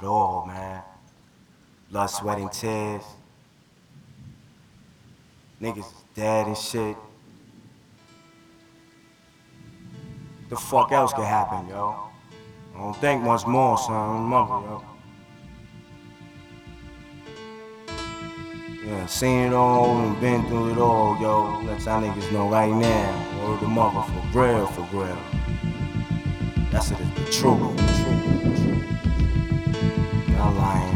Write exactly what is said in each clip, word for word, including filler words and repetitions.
all, man. Blood, sweat, and tears. Niggas is dead and shit. The fuck else could happen, yo? I don't think much more, son. Mother, yo. Yeah, seen it all and been through it all, yo. Let y'all niggas know right now. Word the mother, for real, for real. That's it, the truth. Not lying.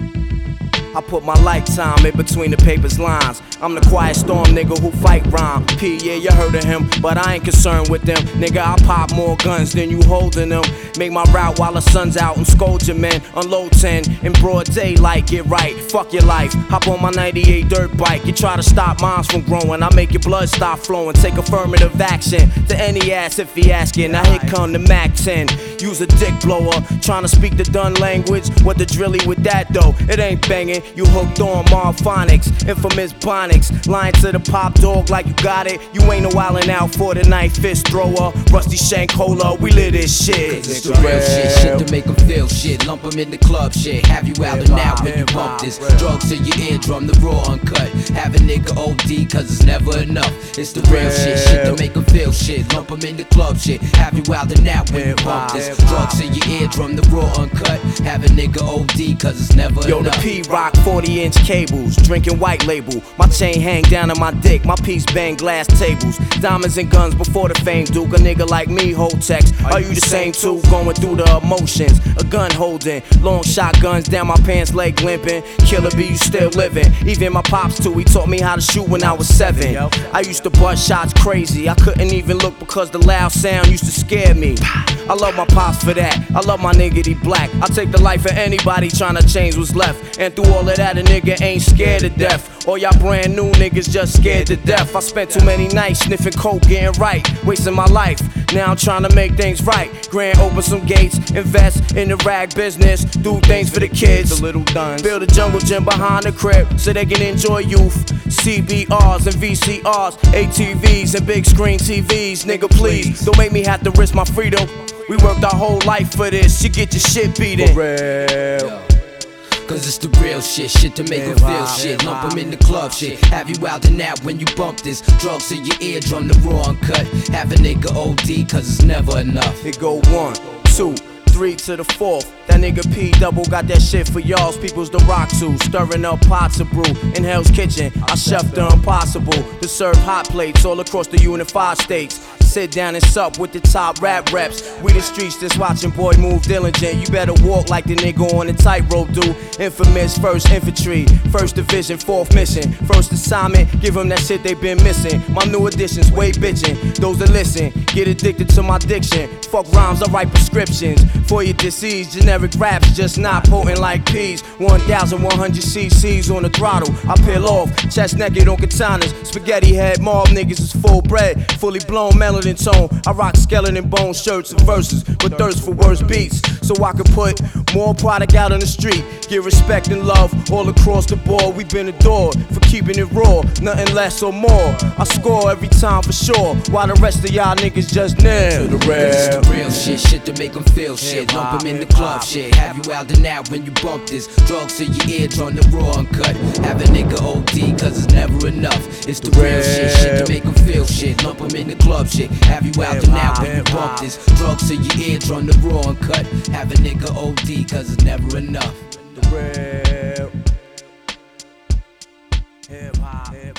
I put my lifetime in between the paper's lines. I'm the quiet storm nigga who fight rhyme. P, yeah, you heard of him, but I ain't concerned with them. Nigga, I pop more guns than you holding them. Make my route while the sun's out and scold your men. Unload ten in broad daylight, get right. Fuck your life. Hop on my ninety-eight dirt bike. You try to stop minds from growing. I make your blood stop flowing. Take affirmative action to any ass if he asking. Now here come the Mac ten. Use a dick blower. Trying to speak the done language. What the drilly with that though? It ain't banging. You hooked on Marphonics, infamous Bonics. Lying to the pop dog like you got it. You ain't no wildin' out for the night. Fist thrower, Rusty Shank Cola. We lit this shit. It's the real shit, shit to make them feel shit. Lump them in the club shit. Have you out and out when you bump this. Drugs to your eardrum, the raw uncut. Have a nigga O D cause it's never enough. It's the real shit, shit to make them feel shit. Lump them in the club shit. Have you out and out when you bump this. Drugs to your eardrum, the raw uncut. Have a nigga O D cause it's never Yo, enough. Yo, the P-Rock forty inch cables, drinking white label. My chain hang down on my dick, my piece bang glass tables. Diamonds and guns before the fame, Duke. A nigga like me hold text. Are you the same too? Going through the emotions, a gun holding, long shotguns down my pants leg limping. Killer B, you still living. Even my pops too, he taught me how to shoot when I was seven. I used to bust shots crazy, I couldn't even look because the loud sound used to scare me. I love my pops for that, I love my nigga, he black. I take the life of anybody trying to change what's left. And through all of that, a nigga ain't scared to death. All y'all brand new niggas just scared to death. I spent too many nights sniffing coke, getting right, wasting my life. Now I'm trying to make things right. Grand open some gates, invest in the rag business, do things for the kids, the little duns. Build a jungle gym behind the crib so they can enjoy youth. C B Rs and V C Rs, A T Vs and big screen T Vs. Nigga, please don't make me have to risk my freedom. We worked our whole life for this. You get your shit beaten. For real. Cause it's the real shit, shit to make them feel shit. Lump them in the club shit. Have you out and out when you bump this. Drugs in your eardrum, the raw uncut. Have a nigga O D cause it's never enough. It go one, two, three to the fourth. That nigga P double got that shit for y'all's peoples to rock to. Stirring up pots of brew in Hell's Kitchen. I chef the impossible to serve hot plates all across the unified states. Sit down and sup with the top rap reps. We the streets just watching boy move diligent. You better walk like the nigga on the tightrope do. Infamous first infantry, first division, fourth mission. First assignment, give them that shit they been missing. My new additions, way bitchin'. Those that listen, get addicted to my diction. Fuck rhymes, I write prescriptions for your disease. Generic raps just not potent like peas. one thousand one hundred cc's on the throttle. I peel off, chest naked on katanas. Spaghetti head, mob niggas is full bred, fully blown melody. Tone. I rock skeleton bone shirts and verses, but thirst for worse beats, so I can put more product out on the street. Give respect and love all across the board. We've been adored for keeping it raw, nothing less or more. I score every time for sure, while the rest of y'all niggas just nail the real. It's the real shit, shit to make them feel shit. Lump them in the club shit. Have you out and out when you bump this. Drugs to your eardrum, the raw uncut. Have a nigga O D cause it's never enough. It's the real shit, shit to make them feel shit. Lump them in the club shit. Have you out and out when you bump this. Drugs to your eardrum, the raw uncut. Have a nigga O D cause it's never enough. The real hip hop.